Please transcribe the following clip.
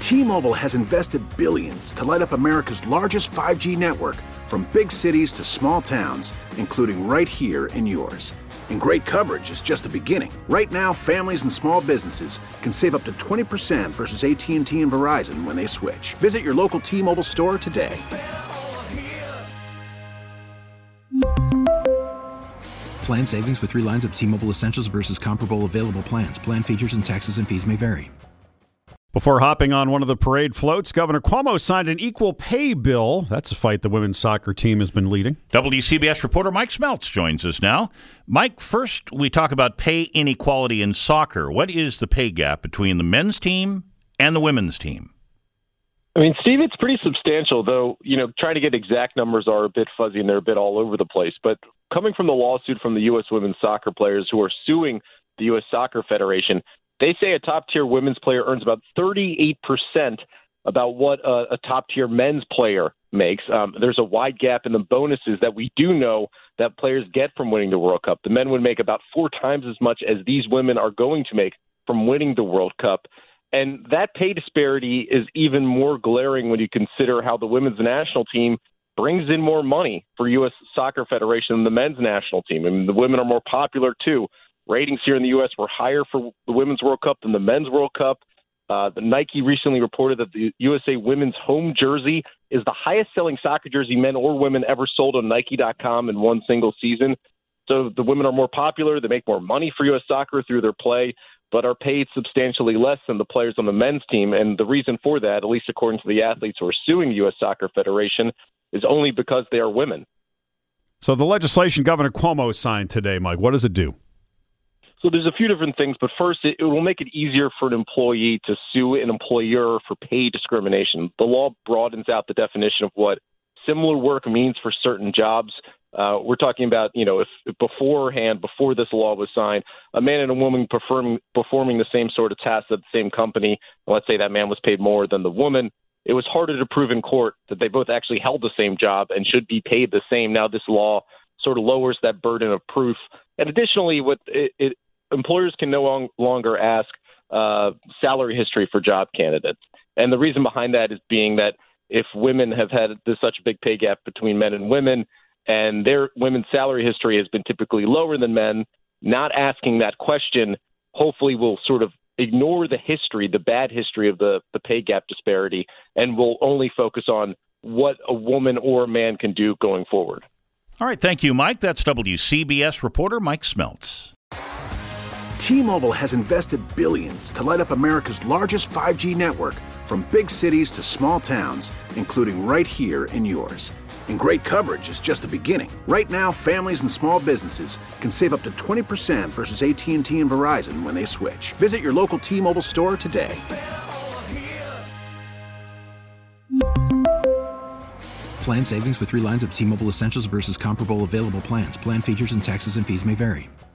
T-Mobile has invested billions to light up America's largest 5G network, from big cities to small towns, including right here in yours. And great coverage is just the beginning. Right now, families and small businesses can save up to 20% versus AT&T and Verizon when they switch. Visit your local T-Mobile store today. Plan savings with 3 lines of T-Mobile Essentials versus comparable available plans. Plan features and taxes and fees may vary. Before hopping on one of the parade floats, Governor Cuomo signed an equal pay bill. That's a fight the women's soccer team has been leading. WCBS reporter Mike Smeltz joins us now. Mike, first we talk about pay inequality in soccer. What is the pay gap between the men's team and the women's team? I mean, Steve, it's pretty substantial, though, trying to get exact numbers are a bit fuzzy and they're a bit all over the place. But coming from the lawsuit from the U.S. women's soccer players who are suing the U.S. Soccer Federation, they say a top-tier women's player earns about 38% about what a top-tier men's player makes. There's a wide gap in the bonuses that we do know that players get from winning the World Cup. The men would make about 4 times as much as these women are going to make from winning the World Cup. And that pay disparity is even more glaring when you consider how the women's national team brings in more money for U.S. Soccer Federation than the men's national team. I mean, the women are more popular, too. Ratings here in the U.S. were higher for the Women's World Cup than the Men's World Cup. The Nike recently reported that the USA women's home jersey is the highest-selling soccer jersey men or women ever sold on Nike.com in one single season. So the women are more popular. They make more money for U.S. soccer through their play, but are paid substantially less than the players on the men's team. And the reason for that, at least according to the athletes who are suing the U.S. Soccer Federation, is only because they are women. So the legislation Governor Cuomo signed today, Mike, what does it do? So there's a few different things, but first, it will make it easier for an employee to sue an employer for pay discrimination. The law broadens out the definition of what similar work means for certain jobs. We're talking about, if beforehand, before this law was signed, a man and a woman performing the same sort of tasks at the same company, let's say that man was paid more than the woman, it was harder to prove in court that they both actually held the same job and should be paid the same. Now this law sort of lowers that burden of proof. And additionally, employers can no longer ask salary history for job candidates. And the reason behind that is being that if women have had such a big pay gap between men and women, and their women's salary history has been typically lower than men, not asking that question hopefully will sort of ignore the history, the bad history of the pay gap disparity, and will only focus on what a woman or a man can do going forward. All right, thank you, Mike. That's WCBS reporter Mike Smeltz. T-Mobile has invested billions to light up America's largest 5G network, from big cities to small towns, including right here in yours. And great coverage is just the beginning. Right now, families and small businesses can save up to 20% versus AT&T and Verizon when they switch. Visit your local T-Mobile store today. Plan savings with 3 lines of T-Mobile Essentials versus comparable available plans. Plan features and taxes and fees may vary.